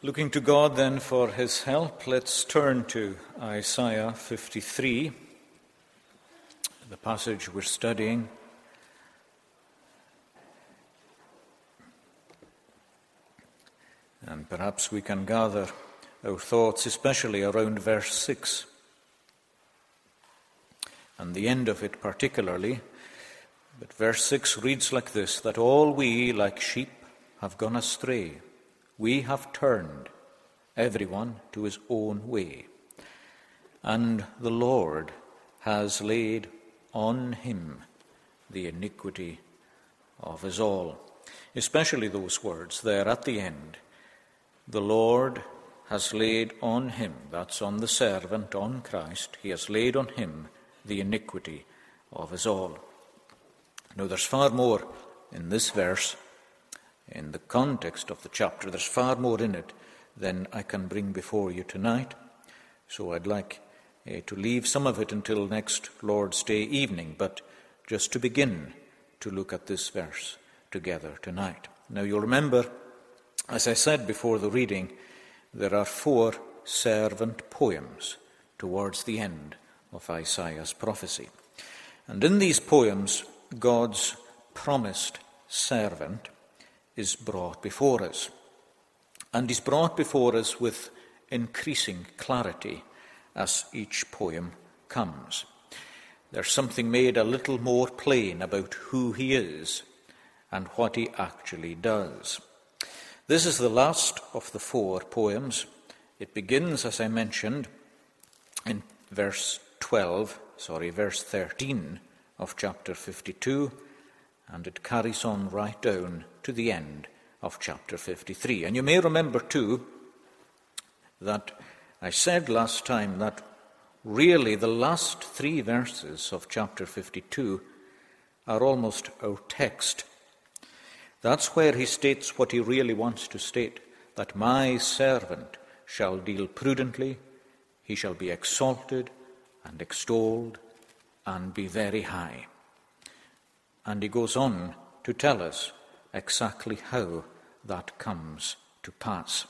Looking to God then for his help, let's turn to Isaiah 53, the passage we're studying. And perhaps we can gather our thoughts especially around verse 6 and the end of it particularly. But verse 6 reads like this, that all we like sheep have gone astray. We have turned everyone to his own way, and the Lord has laid on him the iniquity of us all. Especially those words there at the end. The Lord has laid on him, that's on the servant, on Christ, he has laid on him the iniquity of us all. Now there's far more in this verse. In the context of the chapter, there's far more in it than I can bring before you tonight. So I'd like to leave some of it until next Lord's Day evening, but just to begin to look at this verse together tonight. Now you'll remember, as I said before the reading, there are 4 servant poems towards the end of Isaiah's prophecy. And in these poems, God's promised servant is brought before us. And is brought before us with increasing clarity as each poem comes. There's something made a little more plain about who he is and what he actually does. This is the last of the 4 poems. It begins, as I mentioned, in verse 13 of chapter 52, and it carries on right down to the end of chapter 53. And you may remember too that I said last time that really the last 3 verses of chapter 52 are almost our text. That's where he states what he really wants to state, that my servant shall deal prudently, he shall be exalted and extolled and be very high. And he goes on to tell us exactly how that comes to pass.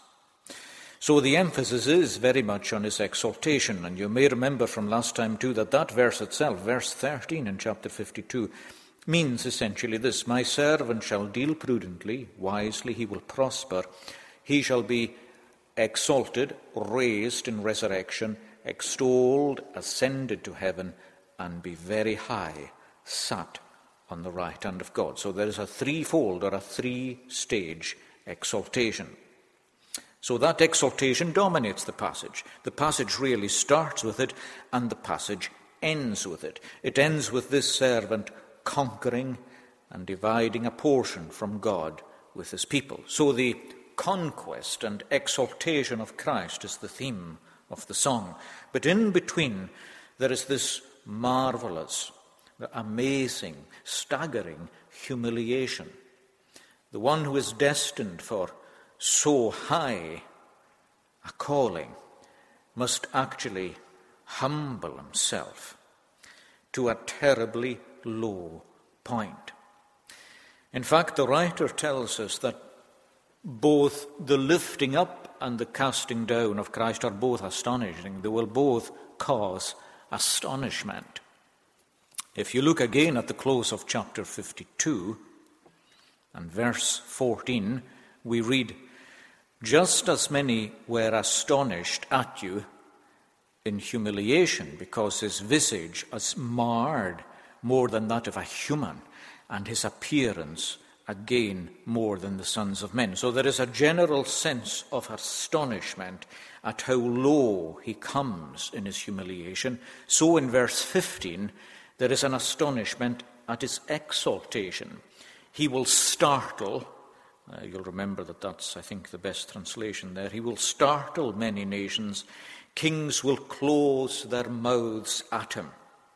So the emphasis is very much on his exaltation, and you may remember from last time too that verse itself, verse 13 in chapter 52, means essentially this: my servant shall deal prudently, wisely he will prosper, he shall be exalted, raised in resurrection, extolled, ascended to heaven, and be very high, sat on the right hand of God. So there is a 3-fold or a 3-stage exaltation. So that exaltation dominates the passage. The passage really starts with it, and the passage ends with it. It ends with this servant conquering and dividing a portion from God with his people. So the conquest and exaltation of Christ is the theme of the song. But in between, there is this marvelous, amazing, staggering humiliation. The one who is destined for so high a calling must actually humble himself to a terribly low point. In fact, the writer tells us that both the lifting up and the casting down of Christ are both astonishing. They will both cause astonishment. If you look again at the close of chapter 52 and verse 14, we read, just as many were astonished at you in humiliation, because his visage is marred more than that of a human, and his appearance again more than the sons of men. So there is a general sense of astonishment at how low he comes in his humiliation. So in verse 15, there is an astonishment at his exaltation. He will startle, you'll remember that that's, I think, the best translation there. He will startle many nations. Kings will close their mouths at him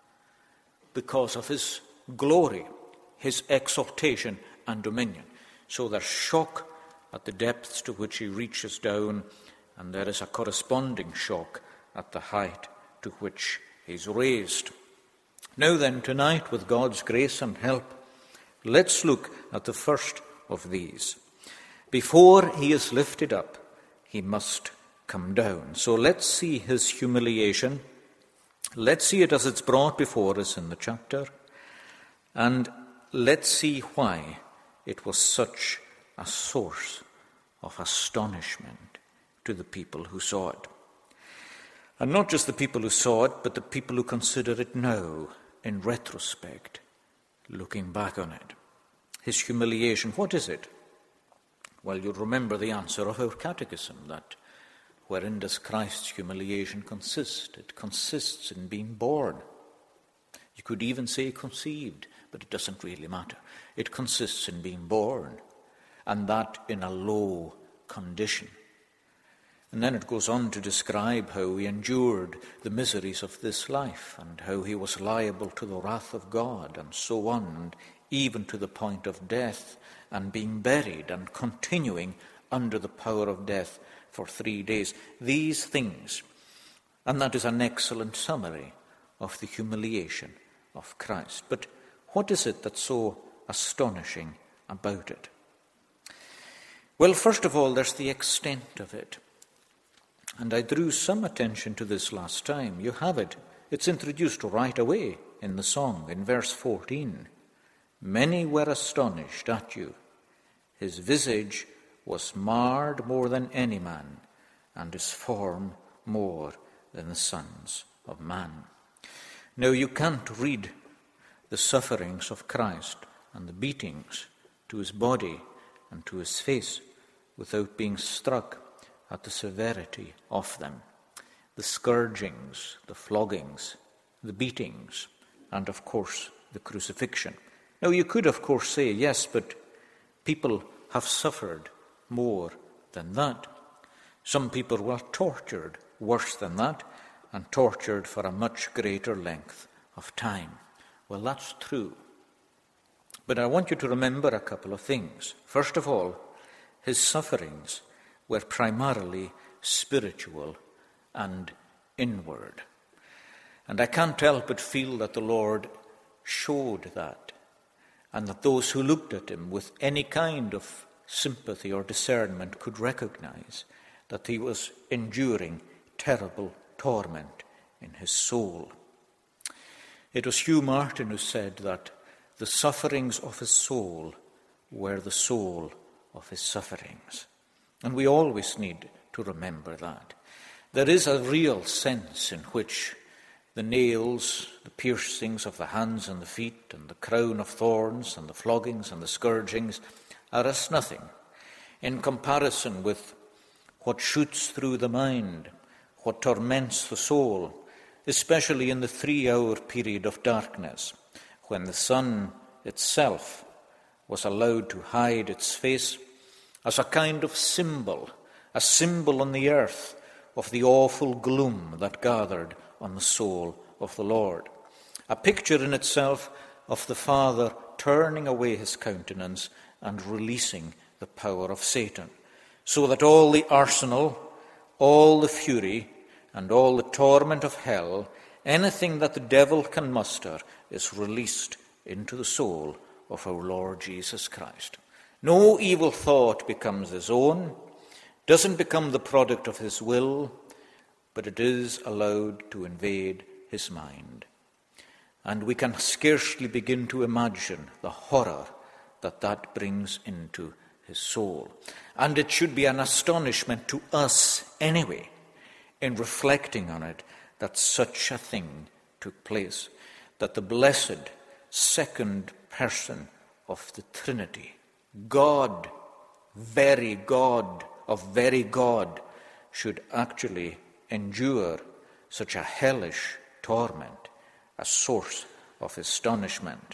because of his glory, his exaltation and dominion. So there's shock at the depths to which he reaches down, and there is a corresponding shock at the height to which he's raised. Now then, tonight, with God's grace and help, let's look at the first of these. Before he is lifted up, he must come down. So let's see his humiliation. Let's see it as it's brought before us in the chapter. And let's see why it was such a source of astonishment to the people who saw it. And not just the people who saw it, but the people who consider it now, in retrospect, looking back on it. His humiliation, what is it? Well, you'll remember the answer of our catechism, that wherein does Christ's humiliation consist? It consists in being born. You could even say conceived, but it doesn't really matter. It consists in being born, and that in a low condition. And then it goes on to describe how he endured the miseries of this life and how he was liable to the wrath of God and so on, and even to the point of death and being buried and continuing under the power of death for 3 days. These things, and that is an excellent summary of the humiliation of Christ. But what is it that's so astonishing about it? Well, first of all, there's the extent of it. And I drew some attention to this last time. You have it. It's introduced right away in the song, in verse 14. Many were astonished at you. His visage was marred more than any man, and his form more than the sons of man. Now, you can't read the sufferings of Christ and the beatings to his body and to his face without being struck at the severity of them. The scourgings, the floggings, the beatings, and of course the crucifixion. Now you could of course say, yes, but people have suffered more than that. Some people were tortured worse than that, and tortured for a much greater length of time. Well, that's true. But I want you to remember a couple of things. First of all, his sufferings were primarily spiritual and inward. And I can't help but feel that the Lord showed that, and that those who looked at him with any kind of sympathy or discernment could recognize that he was enduring terrible torment in his soul. It was Hugh Martin who said that the sufferings of his soul were the soul of his sufferings. And we always need to remember that. There is a real sense in which the nails, the piercings of the hands and the feet, and the crown of thorns, and the floggings and the scourgings are as nothing in comparison with what shoots through the mind, what torments the soul, especially in the 3-hour period of darkness, when the sun itself was allowed to hide its face as a kind of symbol, a symbol on the earth of the awful gloom that gathered on the soul of the Lord. A picture in itself of the Father turning away his countenance and releasing the power of Satan, so that all the arsenal, all the fury, and all the torment of hell, anything that the devil can muster, is released into the soul of our Lord Jesus Christ. No evil thought becomes his own, doesn't become the product of his will, but it is allowed to invade his mind. And we can scarcely begin to imagine the horror that brings into his soul. And it should be an astonishment to us anyway, in reflecting on it, that such a thing took place, that the blessed second person of the Trinity, God, very God of very God, should actually endure such a hellish torment, a source of astonishment.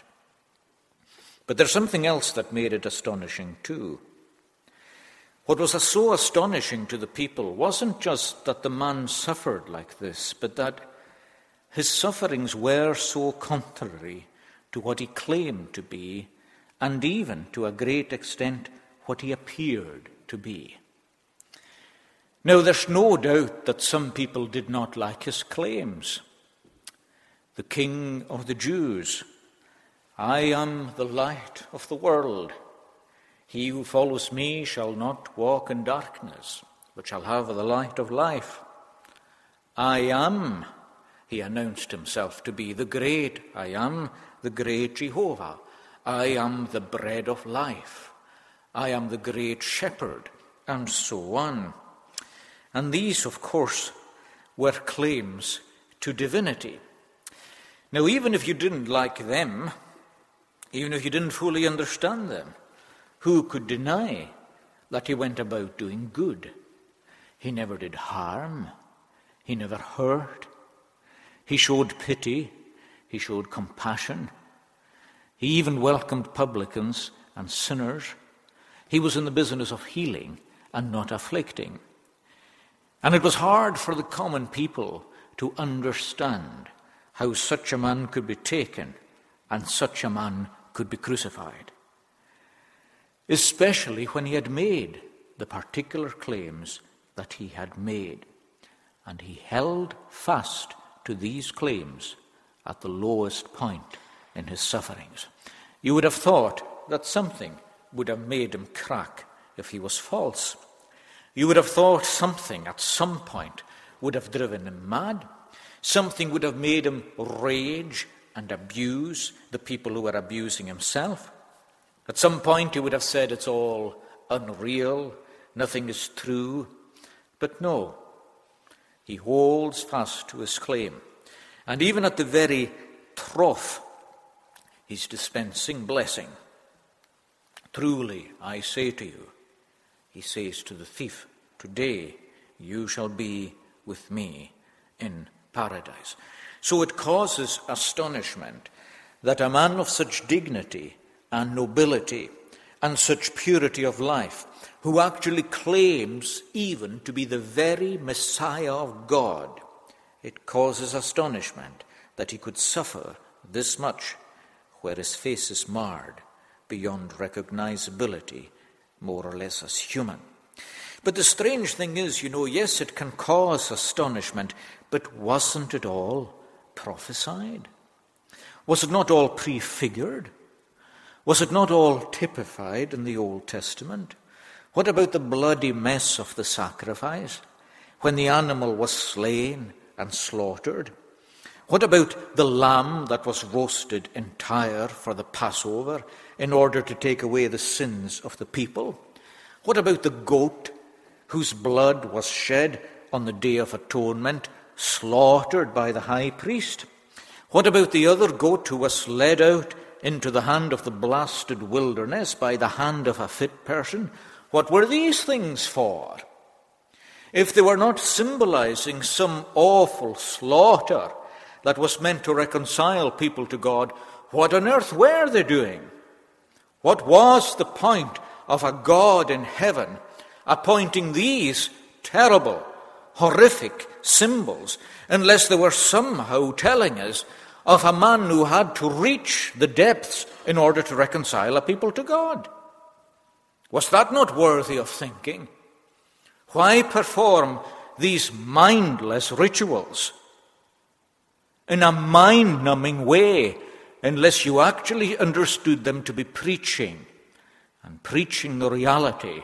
But there's something else that made it astonishing too. What was so astonishing to the people wasn't just that the man suffered like this, but that his sufferings were so contrary to what he claimed to be, and even to a great extent what he appeared to be. Now, there's no doubt that some people did not like his claims. The King of the Jews, I am the light of the world. He who follows me shall not walk in darkness. but shall have the light of life. I am, he announced himself to be, the great I am, the great Jehovah. I am the bread of life. I am the great shepherd, and so on. And these, of course, were claims to divinity. Now, even if you didn't like them, even if you didn't fully understand them, who could deny that he went about doing good? He never did harm. He never hurt. He showed pity. He showed compassion. He even welcomed publicans and sinners. He was in the business of healing and not afflicting. And it was hard for the common people to understand how such a man could be taken and such a man could be crucified, especially when he had made the particular claims that he had made. And he held fast to these claims at the lowest point in his sufferings. You would have thought that something would have made him crack if he was false. You would have thought something at some point would have driven him mad. Something would have made him rage and abuse the people who were abusing himself. At some point he would have said it's all unreal, nothing is true. But no, he holds fast to his claim. And even at the very trough, he's dispensing blessing. Truly, I say to you, he says to the thief, today you shall be with me in paradise. So it causes astonishment that a man of such dignity and nobility and such purity of life, who actually claims even to be the very Messiah of God, it causes astonishment that he could suffer this much where his face is marred beyond recognizability, more or less as human. But the strange thing is, yes, it can cause astonishment, but wasn't it all prophesied? Was it not all prefigured? Was it not all typified in the Old Testament? What about the bloody mess of the sacrifice, when the animal was slain and slaughtered? What about the lamb that was roasted entire for the Passover in order to take away the sins of the people? What about the goat whose blood was shed on the Day of Atonement, slaughtered by the high priest? What about the other goat who was led out into the hand of the blasted wilderness by the hand of a fit person? What were these things for? If they were not symbolizing some awful slaughter that was meant to reconcile people to God, what on earth were they doing? What was the point of a God in heaven appointing these terrible, horrific symbols, unless they were somehow telling us of a man who had to reach the depths in order to reconcile a people to God? Was that not worthy of thinking? Why perform these mindless rituals in a mind-numbing way unless you actually understood them to be preaching, and preaching the reality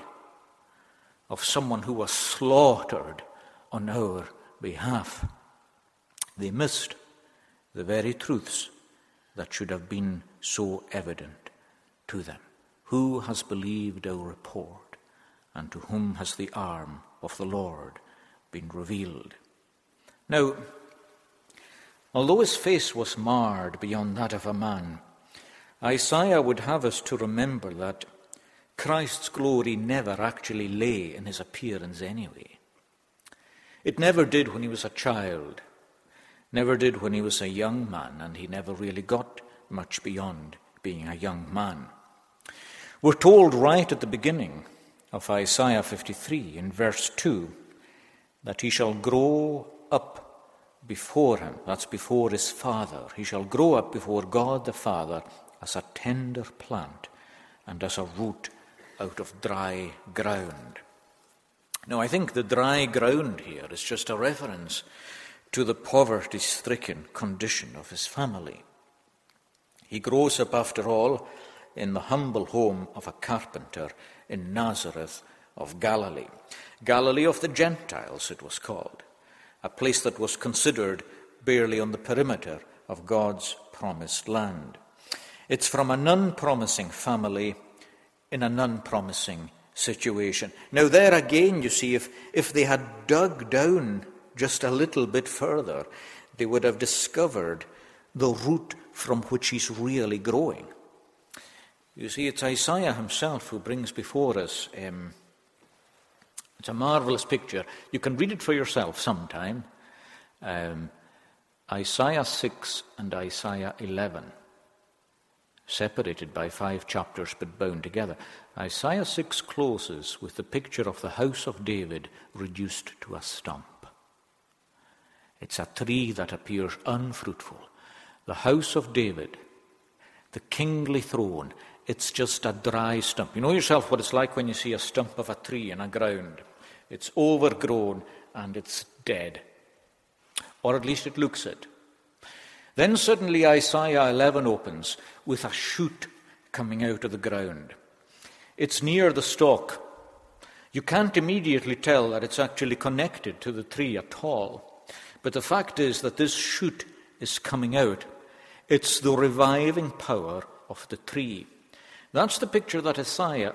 of someone who was slaughtered on our behalf? They missed the very truths that should have been so evident to them. Who has believed our report, and to whom has the arm of the Lord been revealed? Now, although his face was marred beyond that of a man, Isaiah would have us to remember that Christ's glory never actually lay in his appearance anyway. It never did when he was a child, never did when he was a young man, and he never really got much beyond being a young man. We're told right at the beginning of Isaiah 53 in verse 2 that he shall grow up before him, that's before his Father. He shall grow up before God the Father as a tender plant and as a root out of dry ground. Now, I think the dry ground here is just a reference to the poverty-stricken condition of his family. He grows up, after all, in the humble home of a carpenter in Nazareth, of Galilee. Galilee of the Gentiles, it was called, a place that was considered barely on the perimeter of God's promised land. It's from an unpromising family in an unpromising situation. Now there again, you see, if they had dug down just a little bit further, they would have discovered the root from which he's really growing. You see, it's Isaiah himself who brings before us, it's a marvelous picture. You can read it for yourself sometime. Isaiah 6 and Isaiah 11, separated by 5 chapters but bound together. Isaiah 6 closes with the picture of the house of David reduced to a stump. It's a tree that appears unfruitful. The house of David, the kingly throne, it's just a dry stump. You know yourself what it's like when you see a stump of a tree in a ground. It's overgrown and it's dead. Or at least it looks it. Then suddenly Isaiah 11 opens with a shoot coming out of the ground. It's near the stalk. You can't immediately tell that it's actually connected to the tree at all. But the fact is that this shoot is coming out. It's the reviving power of the tree. That's the picture that Isaiah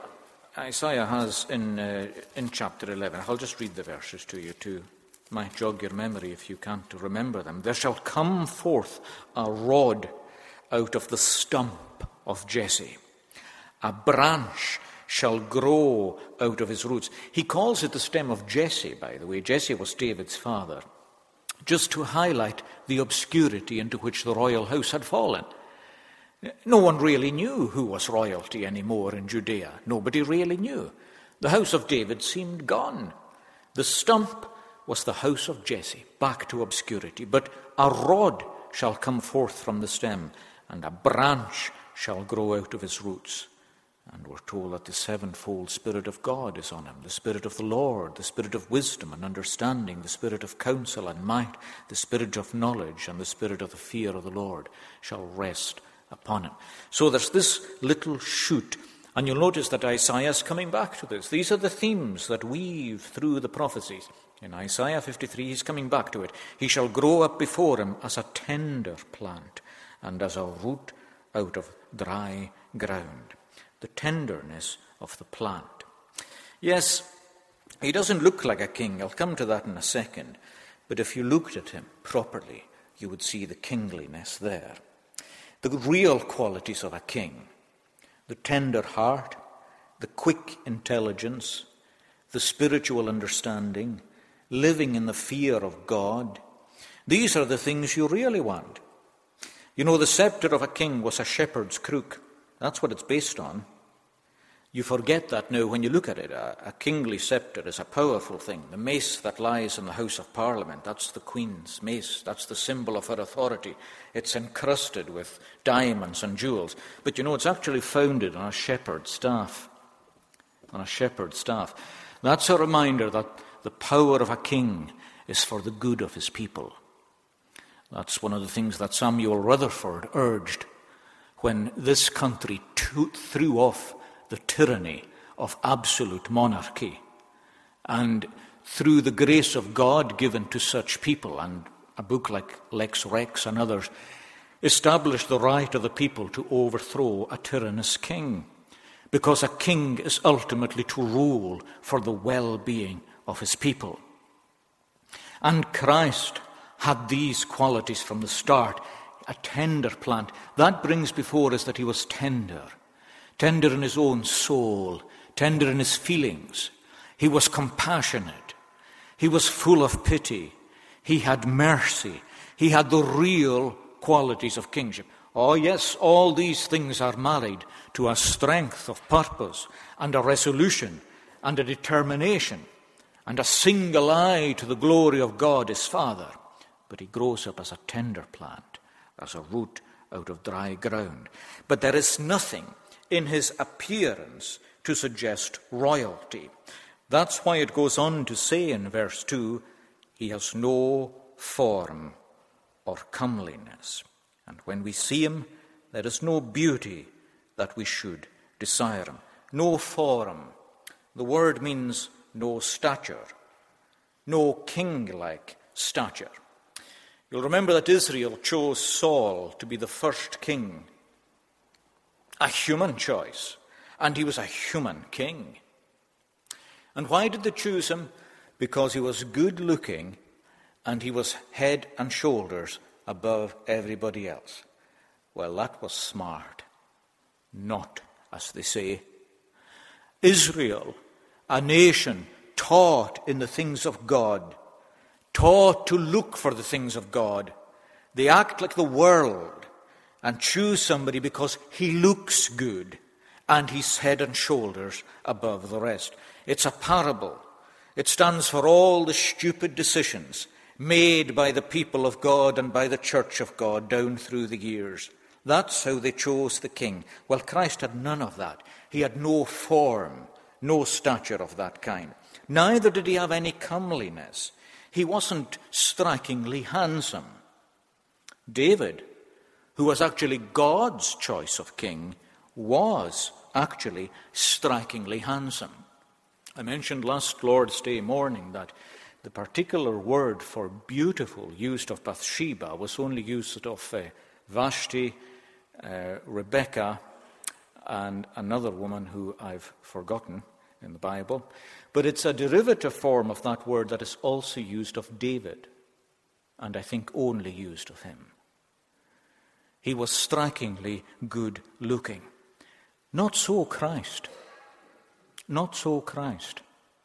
has in chapter 11. I'll just read the verses to you too. Might jog your memory if you can't remember them. There shall come forth a rod out of the stump of Jesse. A branch shall grow out of his roots. He calls it the stem of Jesse, by the way. Jesse was David's father, just to highlight the obscurity into which the royal house had fallen. No one really knew who was royalty anymore in Judea. Nobody really knew. The house of David seemed gone. The stump was the house of Jesse, back to obscurity. But a rod shall come forth from the stem, and a branch shall grow out of his roots. And we're told that the sevenfold Spirit of God is on him, the Spirit of the Lord, the Spirit of wisdom and understanding, the Spirit of counsel and might, the Spirit of knowledge, and the Spirit of the fear of the Lord shall rest upon him. So there's this little shoot, and you'll notice that Isaiah is coming back to this. These are the themes that weave through the prophecies. In Isaiah 53, he's coming back to it. He shall grow up before him as a tender plant and as a root out of dry ground. The tenderness of the plant. Yes, he doesn't look like a king. I'll come to that in a second. But if you looked at him properly, you would see the kingliness there. The real qualities of a king: the tender heart, the quick intelligence, the spiritual understanding, living in the fear of God. These are the things you really want. You know, the scepter of a king was a shepherd's crook. That's what it's based on. You forget that now when you look at it. A kingly scepter is a powerful thing. The mace that lies in the House of Parliament, that's the Queen's mace. That's the symbol of her authority. It's encrusted with diamonds and jewels. But you know, it's actually founded on a shepherd's staff. On a shepherd's staff. That's a reminder that the power of a king is for the good of his people. That's one of the things that Samuel Rutherford urged when this country threw off the tyranny of absolute monarchy, and through the grace of God given to such people, and a book like Lex Rex and others, established the right of the people to overthrow a tyrannous king, because a king is ultimately to rule for the well-being of his people. And Christ had these qualities from the start. A tender plant. That brings before us that he was tender. Tender in his own soul. Tender in his feelings. He was compassionate. He was full of pity. He had mercy. He had the real qualities of kingship. Oh yes, all these things are married to a strength of purpose and a resolution and a determination and a single eye to the glory of God his Father. But he grows up as a tender plant, as a root out of dry ground. But there is nothing in his appearance to suggest royalty. That's why it goes on to say in verse 2, he has no form or comeliness. And when we see him, there is no beauty that we should desire him. No form, The word means no stature, no king-like stature. You'll remember that Israel chose Saul to be the first king. A human choice, and he was a human king. And why did they choose him? Because he was good-looking and he was head and shoulders above everybody else. Well, that was smart. Not, as they say. Israel, a nation taught in the things of God, taught to look for the things of God. They act like the world and choose somebody because he looks good and he's head and shoulders above the rest. It's a parable. It stands for all the stupid decisions made by the people of God and by the church of God down through the years. That's how they chose the king. Well, Christ had none of that. He had no form, no stature of that kind. Neither did he have any comeliness. He wasn't strikingly handsome. David, who was actually God's choice of king, was actually strikingly handsome. I mentioned last Lord's Day morning that the particular word for beautiful used of Bathsheba was only used of Vashti, Rebecca, and another woman who I've forgotten in the Bible. But it's a derivative form of that word that is also used of David, and I think only used of him. He was strikingly good looking. Not so Christ. Not so Christ.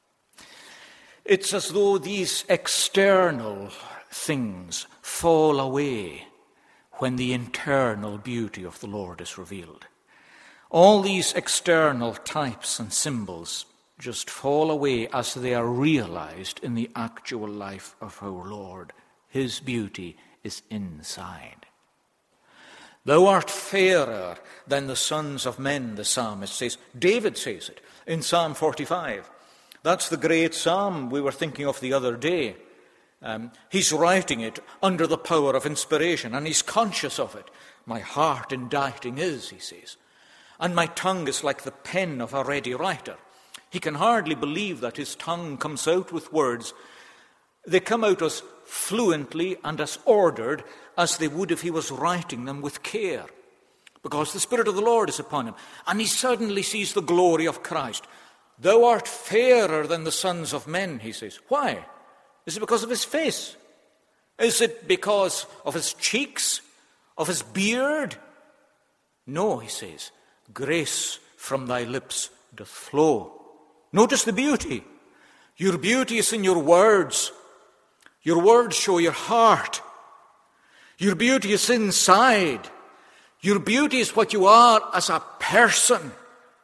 It's as though these external things fall away when the internal beauty of the Lord is revealed. All these external types and symbols just fall away as they are realized in the actual life of our Lord. His beauty is inside. Thou art fairer than the sons of men, the psalmist says. David says it in Psalm 45. That's the great psalm we were thinking of the other day. He's writing it under the power of inspiration, and he's conscious of it. My heart inditing is, he says, and my tongue is like the pen of a ready writer. He can hardly believe that his tongue comes out with words. They come out as fluently and as ordered as they would if he was writing them with care, because the Spirit of the Lord is upon him, and he suddenly sees the glory of Christ. Thou art fairer than the sons of men, he says. Why? Is it because of his face? Is it because of his cheeks, of his beard? No, he says, grace from thy lips doth flow. Notice the beauty. Your beauty is in your words. Your words show your heart. Your beauty is inside. Your beauty is what you are as a person.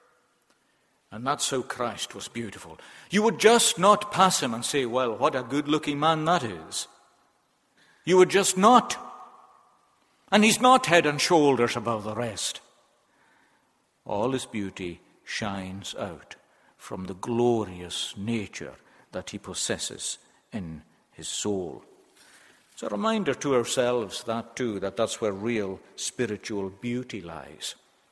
And that's how Christ was beautiful. You would just not pass him and say, well, what a good-looking man that is. You would just not. And he's not head and shoulders above the rest. All his beauty shines out from the glorious nature that he possesses in his soul. It's a reminder to ourselves that too, that's where real spiritual beauty lies.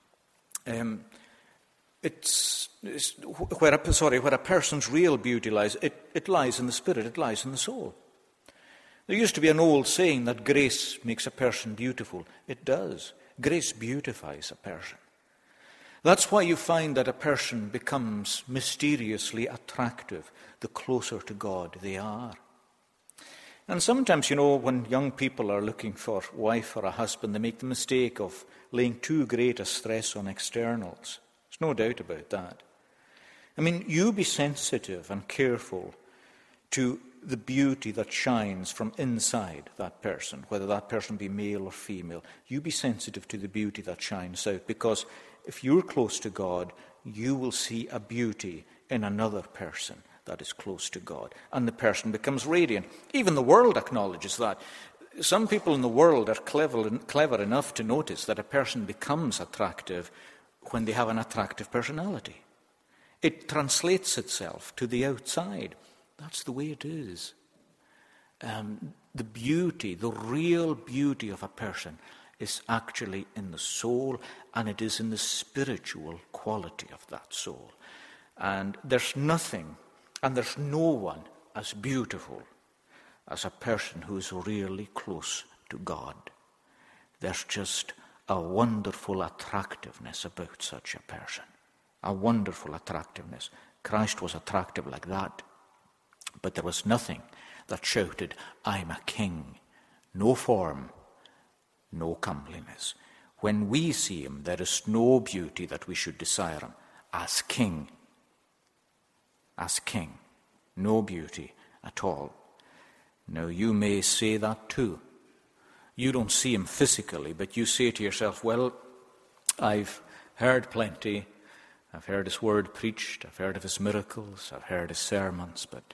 Where a person's real beauty lies, it lies in the spirit, it lies in the soul. There used to be an old saying that grace makes a person beautiful. It does. Grace beautifies a person. That's why you find that a person becomes mysteriously attractive the closer to God they are. And sometimes, when young people are looking for a wife or a husband, they make the mistake of laying too great a stress on externals. There's no doubt about that. You be sensitive and careful to the beauty that shines from inside that person, whether that person be male or female. You be sensitive to the beauty that shines out, because if you're close to God, you will see a beauty in another person that is close to God, and the person becomes radiant. Even the world acknowledges that. Some people in the world are clever enough to notice that a person becomes attractive when they have an attractive personality. It translates itself to the outside. That's the way it is. The beauty, the real beauty of a person is actually in the soul, and it is in the spiritual quality of that soul. And there's nothing, and there's no one as beautiful as a person who's really close to God. There's just a wonderful attractiveness about such a person. A wonderful attractiveness. Christ was attractive like that. But there was nothing that shouted, I'm a king. No form, no comeliness. When we see him, there is no beauty that we should desire him. As king, no beauty at all. Now you may say that too. You don't see him physically, but you say to yourself, well, I've heard plenty. I've heard his word preached. I've heard of his miracles. I've heard his sermons, but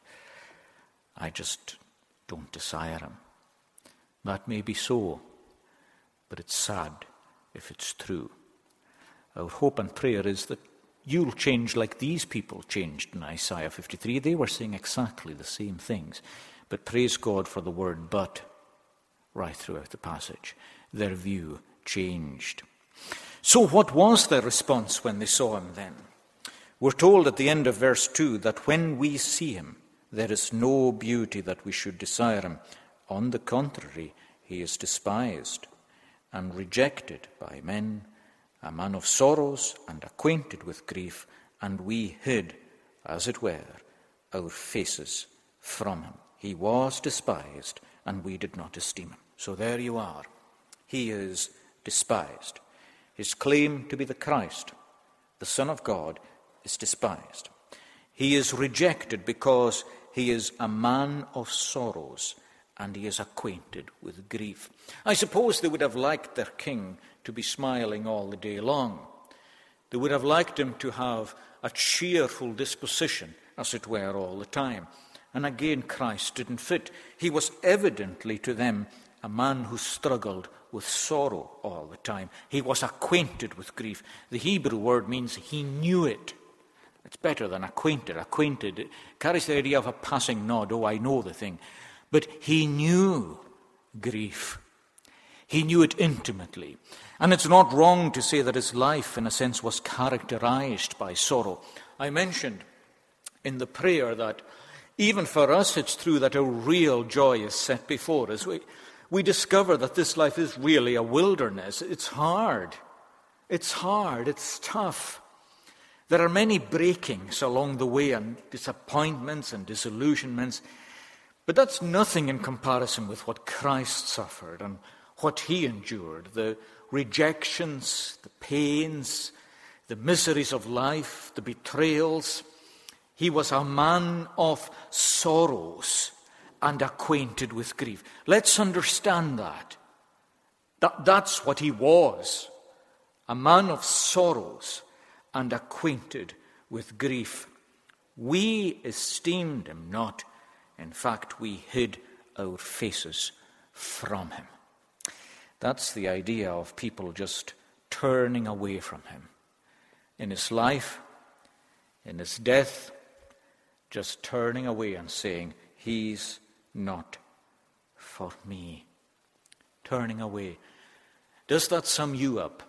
I just don't desire him. That may be so, but it's sad if it's true. Our hope and prayer is that you'll change like these people changed in Isaiah 53. They were saying exactly the same things. But praise God for the word but right throughout the passage. Their view changed. So what was their response when they saw him then? We're told at the end of verse 2 that when we see him, there is no beauty that we should desire him. On the contrary, he is despised and rejected by men, a man of sorrows and acquainted with grief, and we hid, as it were, our faces from him. He was despised, and we did not esteem him. So there you are. He is despised. His claim to be the Christ, the Son of God, is despised. He is rejected because he is a man of sorrows, and he is acquainted with grief. I suppose they would have liked their king to be smiling all the day long. They would have liked him to have a cheerful disposition, as it were, all the time. And again, Christ didn't fit. He was evidently to them a man who struggled with sorrow all the time. He was acquainted with grief. The Hebrew word means he knew it. It's better than acquainted. Acquainted carries the idea of a passing nod. Oh, I know the thing. But he knew grief. He knew it intimately. And it's not wrong to say that his life, in a sense, was characterized by sorrow. I mentioned in the prayer that even for us, it's true that a real joy is set before us. We discover that this life is really a wilderness. It's hard. It's tough. There are many breakings along the way and disappointments and disillusionments. But that's nothing in comparison with what Christ suffered and what he endured. The rejections, the pains, the miseries of life, the betrayals. He was a man of sorrows and acquainted with grief. Let's understand that. That's what he was. A man of sorrows and acquainted with grief. We esteemed him not. In fact, we hid our faces from him. That's the idea of people just turning away from him. In his life, in his death, just turning away and saying, he's not for me. Turning away. Does that sum you up?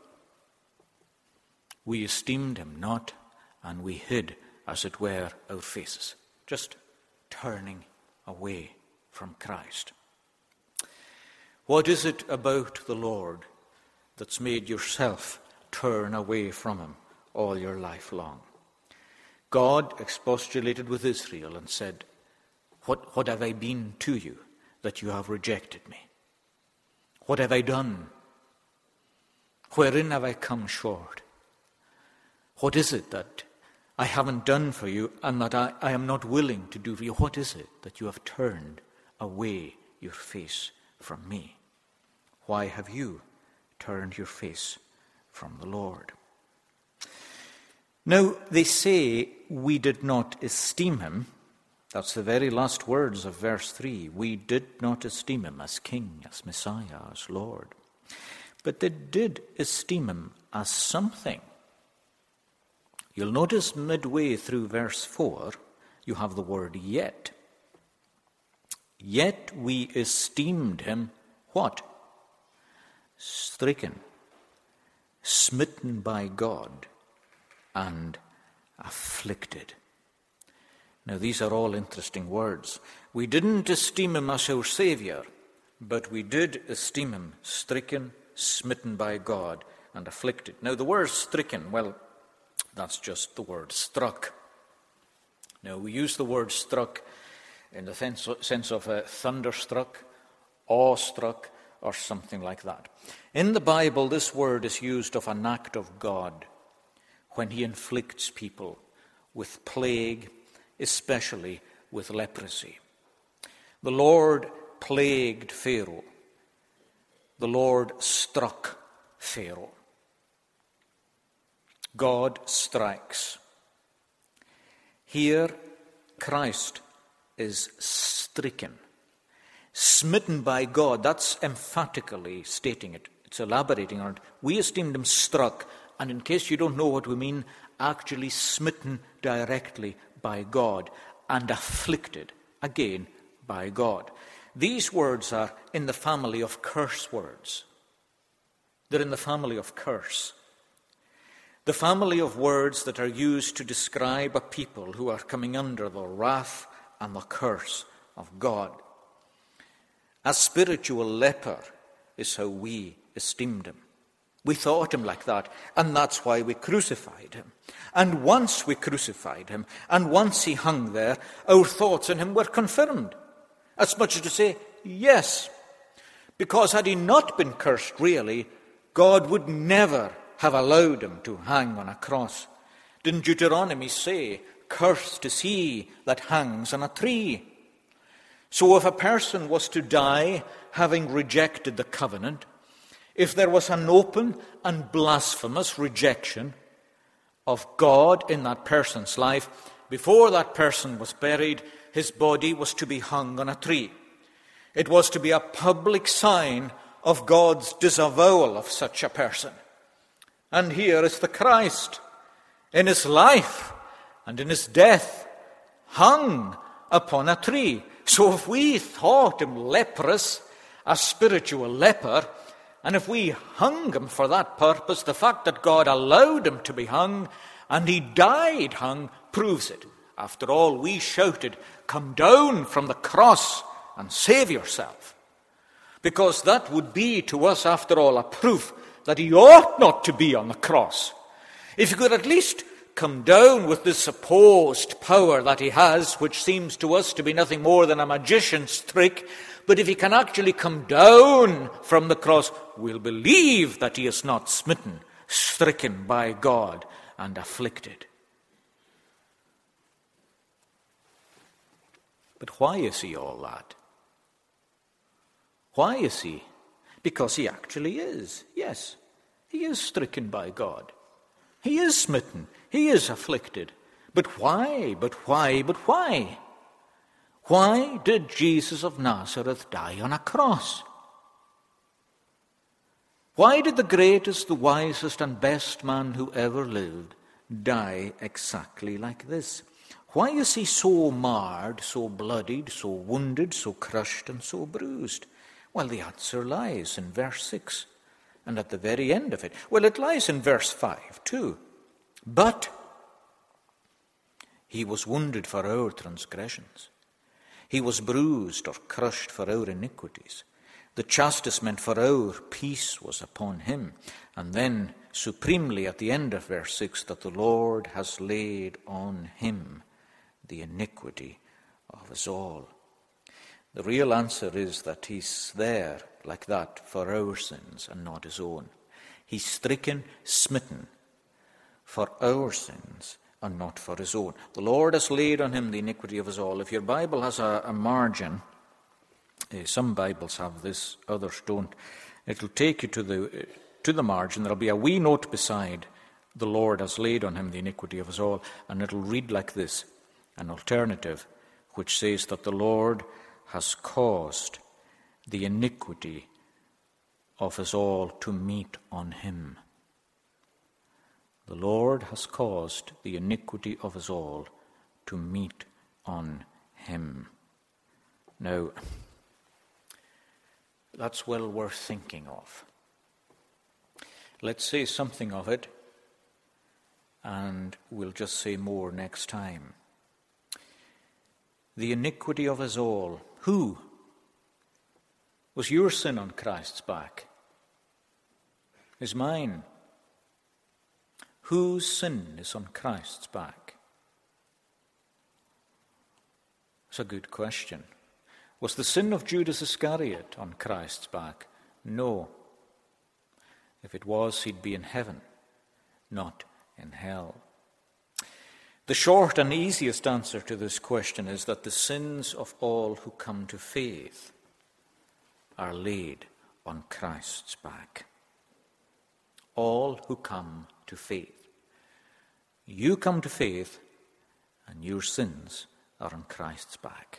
We esteemed him not, and we hid, as it were, our faces. Just turning away from Christ. What is it about the Lord that's made yourself turn away from him all your life long? God expostulated with Israel and said, What have I been to you that you have rejected me? What have I done? Wherein have I come short? What is it that I haven't done for you and that I am not willing to do for you? What is it that you have turned away your face from me? Why have you turned your face from the Lord? Now, they say, we did not esteem him. That's the very last words of verse 3. We did not esteem him as king, as Messiah, as Lord. But they did esteem him as something. You'll notice midway through verse 4, you have the word yet. Yet we esteemed him, what? Stricken, smitten by God, and afflicted. Now, these are all interesting words. We didn't esteem him as our Saviour, but we did esteem him stricken, smitten by God, and afflicted. Now, the word stricken, well, that's just the word struck. Now, we use the word struck in the sense of thunderstruck, awestruck, or something like that. In the Bible, this word is used of an act of God when he inflicts people with plague, especially with leprosy. The Lord plagued Pharaoh. The Lord struck Pharaoh. God strikes. Here, Christ is stricken, smitten by God. That's emphatically stating it. It's elaborating on it. We esteemed him struck, and in case you don't know what we mean, actually smitten directly by God and afflicted again by God. These words are in the family of curse words. They're in the family of curse. The family of words that are used to describe a people who are coming under the wrath and the curse of God. A spiritual leper is how we esteemed him. We thought him like that, and that's why we crucified him. And once we crucified him, and once he hung there, our thoughts on him were confirmed. As much as to say, yes, because had he not been cursed really, God would never have allowed him to hang on a cross. Didn't Deuteronomy say, cursed is he that hangs on a tree? So if a person was to die having rejected the covenant, if there was an open and blasphemous rejection of God in that person's life, before that person was buried, his body was to be hung on a tree. It was to be a public sign of God's disavowal of such a person. And here is the Christ, in his life and in his death, hung upon a tree. So if we thought him leprous, a spiritual leper, and if we hung him for that purpose, the fact that God allowed him to be hung and he died hung proves it. After all, we shouted, "Come down from the cross and save yourself." Because that would be to us, after all, a proof that he ought not to be on the cross. If he could at least come down with this supposed power that he has, which seems to us to be nothing more than a magician's trick, but if he can actually come down from the cross, we'll believe that he is not smitten, stricken by God, and afflicted. But why is he all that? Why is he? Because he actually is. Yes, he is stricken by God. He is smitten. He is afflicted. But why? But why? But why? Why did Jesus of Nazareth die on a cross? Why did the greatest, the wisest, and best man who ever lived die exactly like this? Why is he so marred, so bloodied, so wounded, so crushed, and so bruised? Well, the answer lies in verse 6, and at the very end of it. Well, it lies in verse 5 too. But he was wounded for our transgressions. He was bruised or crushed for our iniquities. The chastisement for our peace was upon him. And then, supremely at the end of verse 6, that the Lord has laid on him the iniquity of us all. The real answer is that he's there like that for our sins and not his own. He's stricken, smitten for our sins and not for his own. The Lord has laid on him the iniquity of us all. If your Bible has a margin, some Bibles have this, others don't. It'll take you to the margin. There'll be a wee note beside, the Lord has laid on him the iniquity of us all, and it'll read like this, an alternative, which says that the Lord has caused the iniquity of us all to meet on him. The Lord has caused the iniquity of us all to meet on him. Now, that's well worth thinking of. Let's say something of it, and we'll just say more next time. The iniquity of us all. Who? Was your sin on Christ's back? Is mine? Whose sin is on Christ's back? It's a good question. Was the sin of Judas Iscariot on Christ's back? No. If it was, he'd be in heaven, not in hell. The short and easiest answer to this question is that the sins of all who come to faith are laid on Christ's back. All who come to faith. You come to faith, and your sins are on Christ's back.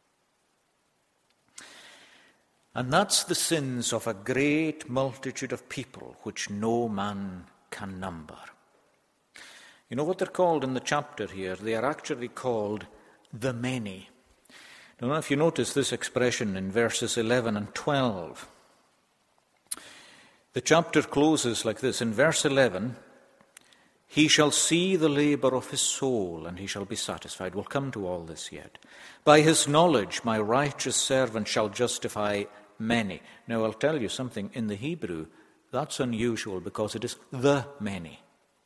And that's the sins of a great multitude of people which no man can number. You know what they're called in the chapter here? They are actually called the many. I don't know if you notice this expression in verses 11 and 12. The chapter closes like this. In verse 11, he shall see the labor of his soul, and he shall be satisfied. We'll come to all this yet. By his knowledge, my righteous servant shall justify many. Now, I'll tell you something. In the Hebrew, that's unusual because it is the many.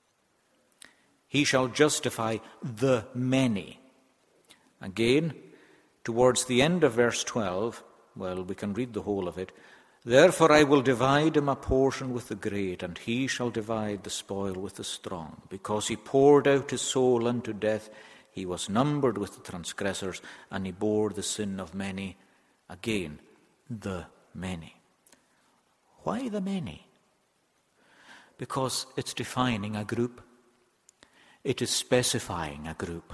He shall justify the many. Again, towards the end of verse 12, well, we can read the whole of it. Therefore I will divide him a portion with the great, and he shall divide the spoil with the strong. Because he poured out his soul unto death, he was numbered with the transgressors, and he bore the sin of many. Again, the many. Why the many? Because it's defining a group. It is specifying a group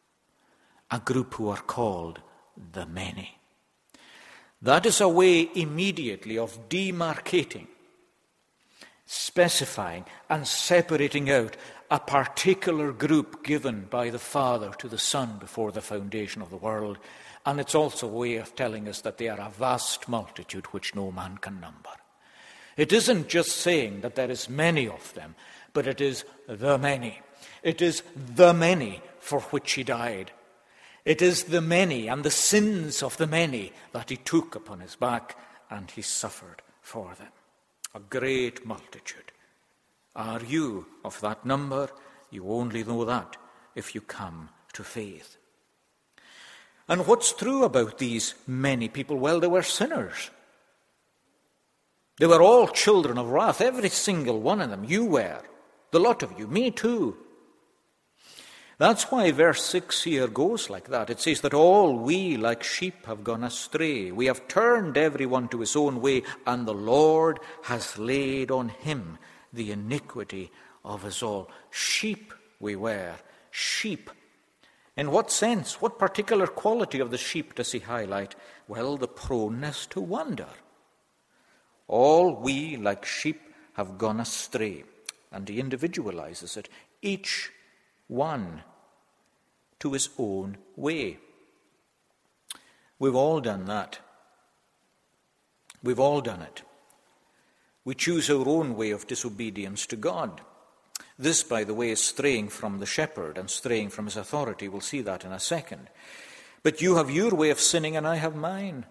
who are called the many. That is a way immediately of demarcating, specifying, and separating out a particular group given by the Father to the Son before the foundation of the world. And it's also a way of telling us that they are a vast multitude which no man can number. It isn't just saying that there is many of them, but it is the many. It is the many for which he died. It is the many and the sins of the many that he took upon his back, and he suffered for them. A great multitude. Are you of that number? You only know that if you come to faith. And what's true about these many people? Well, they were sinners. They were all children of wrath, every single one of them. You were. The lot of you. Me too. That's why verse 6 here goes like that. It says that all we like sheep have gone astray. We have turned everyone to his own way, and the Lord has laid on him the iniquity of us all. Sheep we were. Sheep. In what sense? What particular quality of the sheep does he highlight? Well, the proneness to wander. All we like sheep have gone astray. And he individualizes it. Each one to his own way. We've all done that. We've all done it. We choose our own way of disobedience to God. This, by the way, is straying from the shepherd and straying from his authority. We'll see that in a second. But you have your way of sinning and I have mine.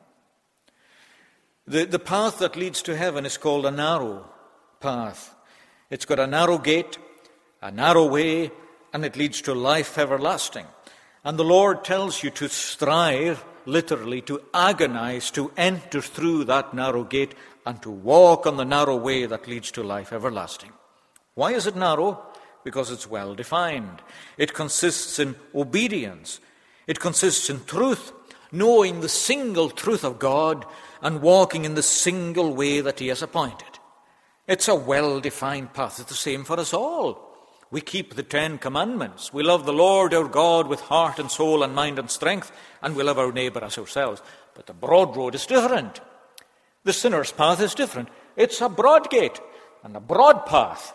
The path that leads to heaven is called a narrow path. It's got a narrow gate, a narrow way, and it leads to life everlasting. And the Lord tells you to strive, literally, to agonize, to enter through that narrow gate and to walk on the narrow way that leads to life everlasting. Why is it narrow? Because it's well defined. It consists in obedience. It consists in truth, knowing the single truth of God and walking in the single way that he has appointed. It's a well-defined path. It's the same for us all. We keep the 10 Commandments. We love the Lord our God with heart and soul and mind and strength, and we love our neighbour as ourselves. But the broad road is different. The sinner's path is different. It's a broad gate and a broad path.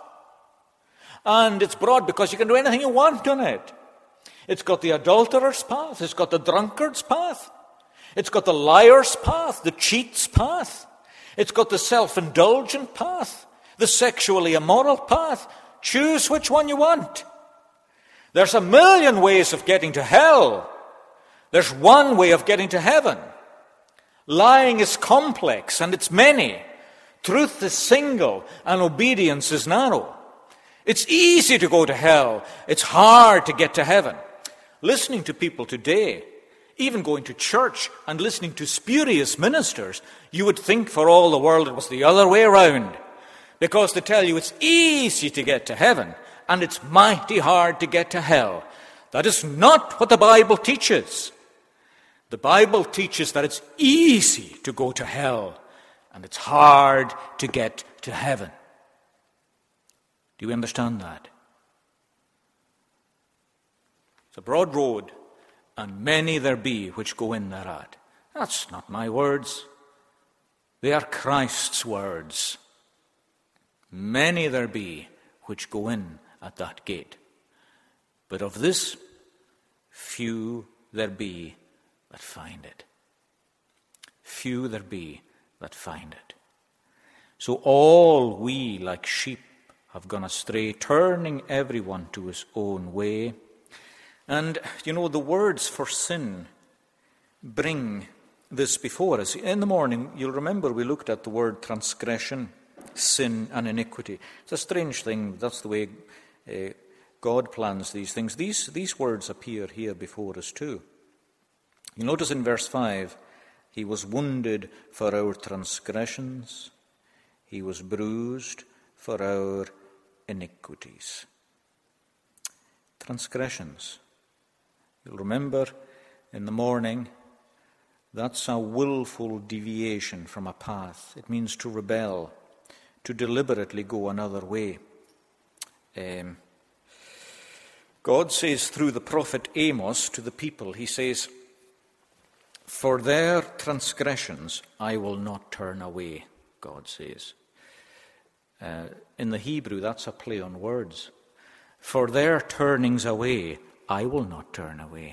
And it's broad because you can do anything you want on it. It's got the adulterer's path. It's got the drunkard's path. It's got the liar's path, the cheat's path. It's got the self-indulgent path, the sexually immoral path. Choose which one you want. There's a million ways of getting to hell. There's one way of getting to heaven. Lying is complex and it's many. Truth is single and obedience is narrow. It's easy to go to hell. It's hard to get to heaven. Listening to people today, even going to church and listening to spurious ministers, you would think for all the world it was the other way around. Because they tell you it's easy to get to heaven and it's mighty hard to get to hell. That is not what the Bible teaches. The Bible teaches that it's easy to go to hell and it's hard to get to heaven. Do you understand that? It's a broad road, and many there be which go in thereat. That's not my words. They are Christ's words. Many there be which go in at that gate. But of this, few there be that find it. Few there be that find it. So all we like sheep have gone astray, turning everyone to his own way. And, the words for sin bring this before us. In the morning, you'll remember we looked at the word transgression, sin and iniquity. It's a strange thing. That's the way God plans these things. These words appear here before us too. You notice in verse 5, he was wounded for our transgressions. He was bruised for our iniquities. Transgressions. You'll remember in the morning, that's a willful deviation from a path. It means to rebel, to deliberately go another way. God says through the prophet Amos to the people, he says, "For their transgressions I will not turn away," God says. In the Hebrew, that's a play on words. For their turnings away, I will not turn away.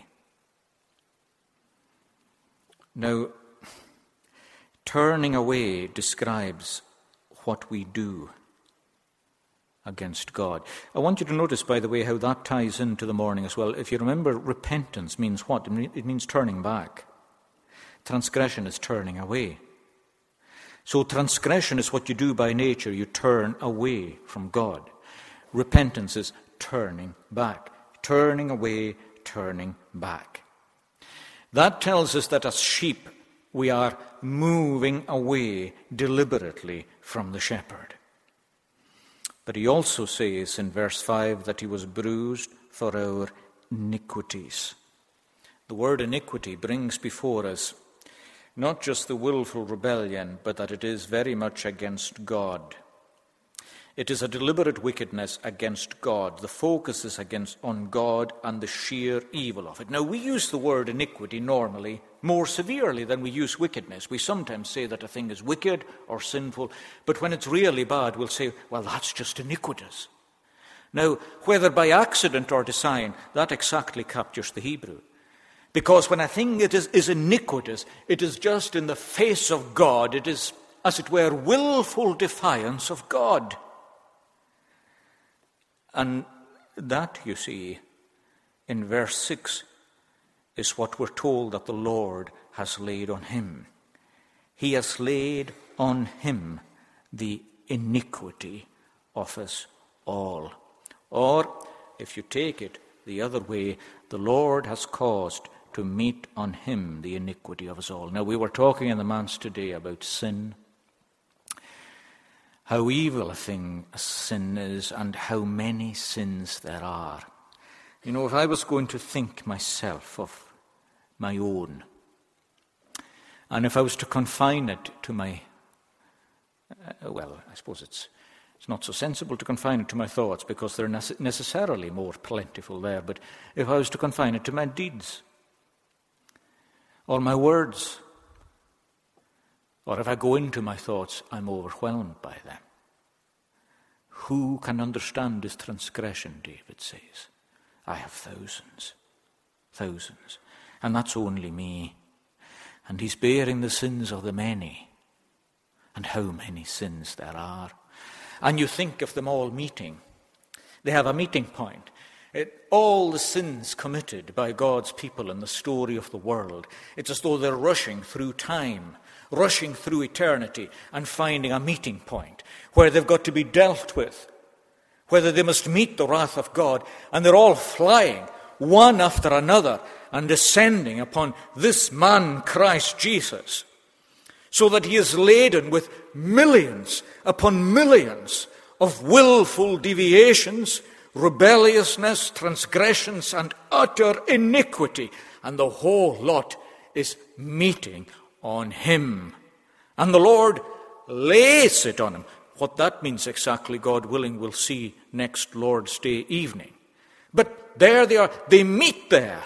Now, turning away describes what we do against God. I want you to notice, by the way, how that ties into the morning as well. If you remember, repentance means what? It means turning back. Transgression is turning away. So transgression is what you do by nature. You turn away from God. Repentance is turning back. Turning away, turning back. That tells us that as sheep, we are moving away deliberately from the shepherd. But he also says in verse 5 that he was bruised for our iniquities. The word iniquity brings before us not just the willful rebellion, but that it is very much against God. It is a deliberate wickedness against God. The focus is on God and the sheer evil of it. Now, we use the word iniquity normally more severely than we use wickedness. We sometimes say that a thing is wicked or sinful, but when it's really bad, we'll say, well, that's just iniquitous. Now, whether by accident or design, that exactly captures the Hebrew. Because when a thing is iniquitous, it is just in the face of God. It is, as it were, willful defiance of God. And that, you see, in verse 6, is what we're told that the Lord has laid on him. He has laid on him the iniquity of us all. Or, if you take it the other way, the Lord has caused to meet on him the iniquity of us all. Now, we were talking in the manse today about sin, how evil a thing sin is, and how many sins there are. If I was going to think myself of my own, and if I was to confine it to my, I suppose it's not so sensible to confine it to my thoughts because they're necessarily more plentiful there, but if I was to confine it to my deeds, or my words, or if I go into my thoughts, I'm overwhelmed by them. Who can understand his transgression, David says. I have thousands. And that's only me. And he's bearing the sins of the many. And how many sins there are. And you think of them all meeting. They have a meeting point. all the sins committed by God's people in the story of the world, it's as though they're rushing through time, rushing through eternity, and finding a meeting point where they've got to be dealt with, whether they must meet the wrath of God, and they're all flying, one after another, and descending upon this man, Christ Jesus, so that he is laden with millions upon millions of willful deviations, rebelliousness, transgressions, and utter iniquity, and the whole lot is meeting on him. And the Lord lays it on him. What that means exactly, God willing, we'll see next Lord's Day evening. But there they are, they meet there.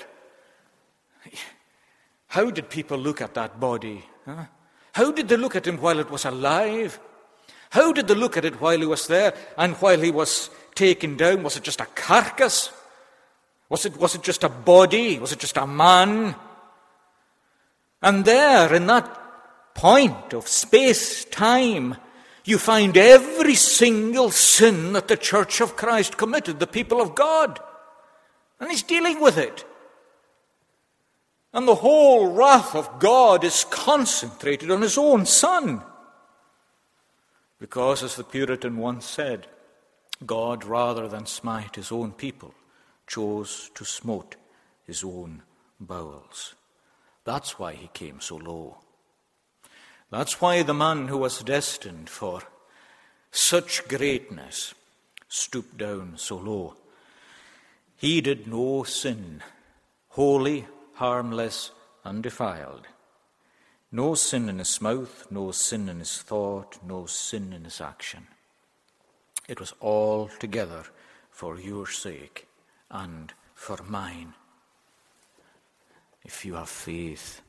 How did people look at that body? Huh? How did they look at him while it was alive? How did they look at it while he was there and while he was taken down? Was it just a carcass? Was it just a body? Was it just a man? And there, in that point of space-time, you find every single sin that the Church of Christ committed, the people of God. And he's dealing with it. And the whole wrath of God is concentrated on his own Son. Because, as the Puritan once said, God, rather than smite his own people, chose to smote his own bowels. That's why he came so low. That's why the man who was destined for such greatness stooped down so low. He did no sin, holy, harmless, undefiled. No sin in his mouth, no sin in his thought, no sin in his action. It was all together for your sake and for mine. If you have faith.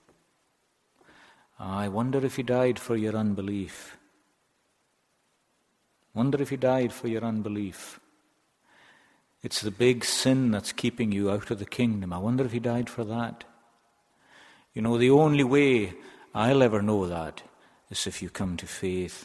I wonder if he died for your unbelief. Wonder if he died for your unbelief. It's the big sin that's keeping you out of the kingdom. I wonder if he died for that. You know, the only way I'll ever know that is if you come to faith.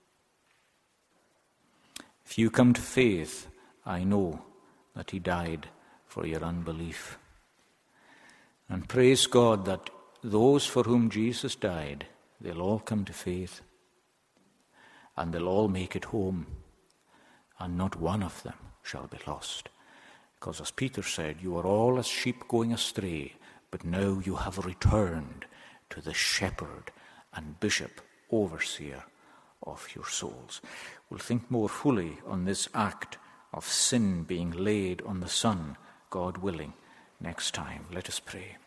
If you come to faith, I know that he died for your unbelief. And praise God that those for whom Jesus died, they'll all come to faith. And they'll all make it home. And not one of them shall be lost. Because as Peter said, you are all as sheep going astray, but now you have returned to the shepherd and bishop, overseer of your souls. We'll think more fully on this act of sin being laid on the Son, God willing, next time. Let us pray.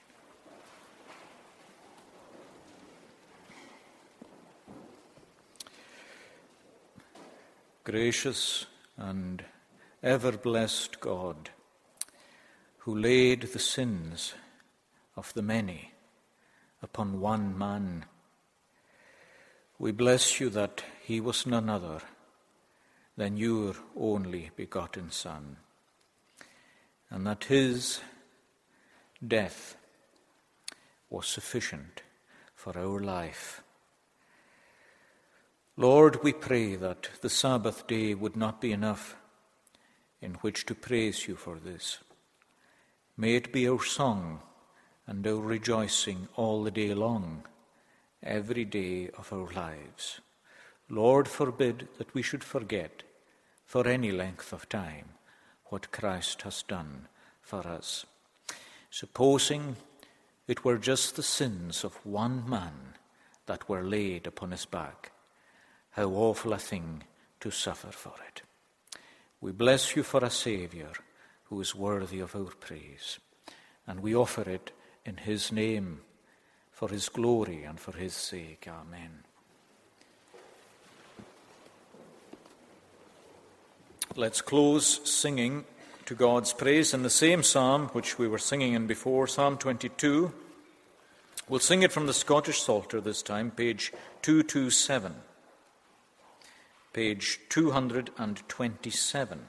Gracious and ever-blessed God, who laid the sins of the many upon one man, we bless you that he was none other than your only begotten Son, and that his death was sufficient for our life. Lord, we pray that the Sabbath day would not be enough in which to praise you for this. May it be our song and our rejoicing all the day long, every day of our lives. Lord, forbid that we should forget for any length of time what Christ has done for us. Supposing it were just the sins of one man that were laid upon his back, how awful a thing to suffer for it. We bless you for a Saviour who is worthy of our praise, and we offer it in his name, for his glory and for his sake. Amen. Let's close singing to God's praise in the same psalm which we were singing in before, Psalm 22. We'll sing it from the Scottish Psalter this time, page 227. Page 227.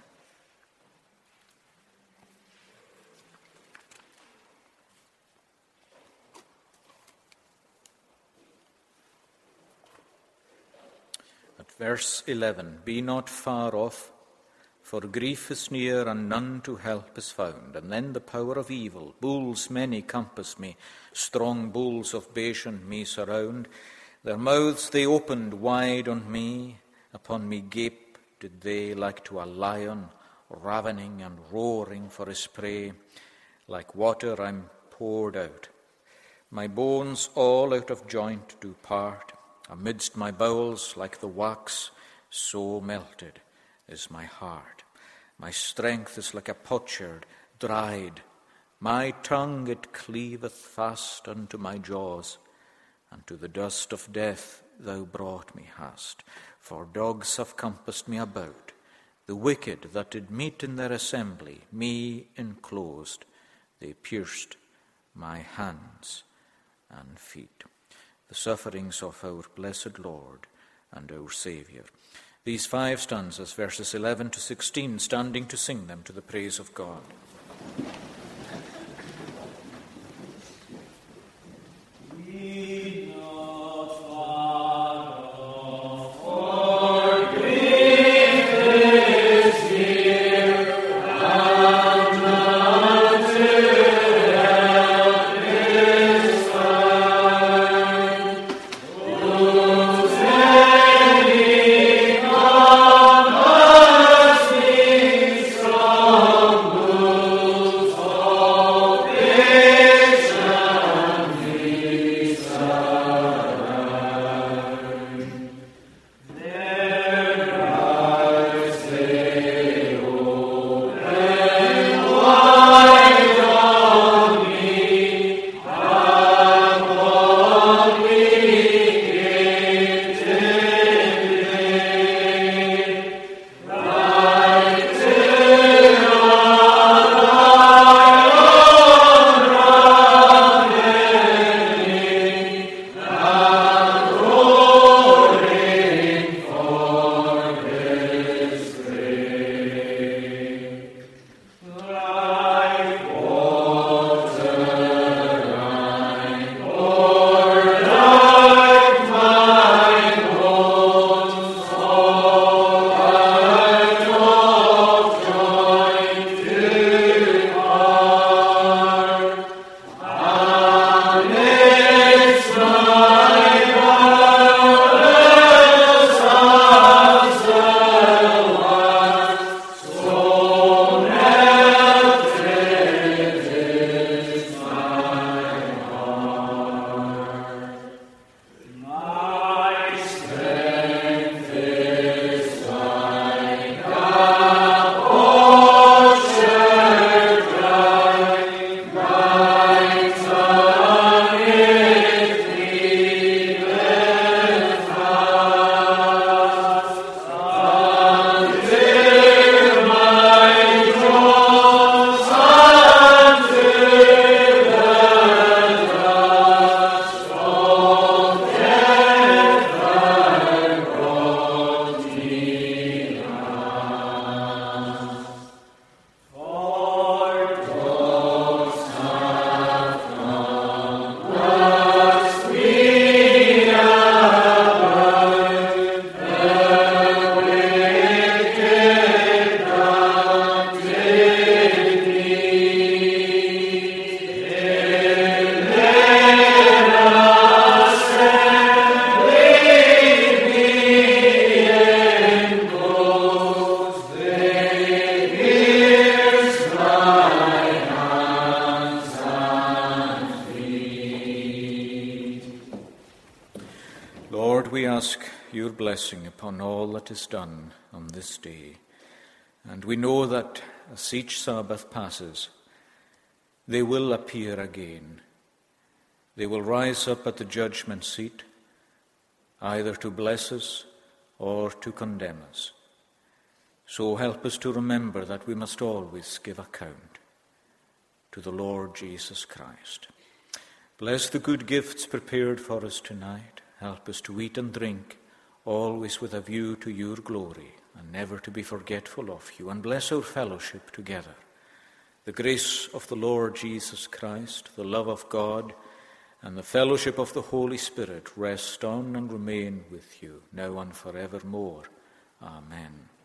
At verse 11, be not far off, For grief is near, and none to help is found. And then the power of evil, bulls many compass me, strong bulls of Bashan me surround. Their mouths they opened wide on me, upon me gape did they, like to a lion, ravening and roaring for his prey. Like water I'm poured out. My bones all out of joint do part. Amidst my bowels, like the wax, so melted is my heart. My strength is like a potsherd, dried. My tongue it cleaveth fast unto my jaws, and to the dust of death thou brought me hast. For dogs have compassed me about, the wicked that did meet in their assembly, me enclosed, they pierced my hands and feet. The sufferings of our blessed Lord and our Saviour. These 5 stanzas, verses 11 to 16, standing to sing them to the praise of God. Your blessing upon all that is done on this day. And we know that as each Sabbath passes, they will appear again. They will rise up at the judgment seat, either to bless us or to condemn us. So help us to remember that we must always give account to the Lord Jesus Christ. Bless the good gifts prepared for us tonight. Help us to eat and drink, always with a view to your glory, and never to be forgetful of you. And bless our fellowship together. The grace of the Lord Jesus Christ, the love of God, and the fellowship of the Holy Spirit rest on and remain with you, now and forevermore. Amen.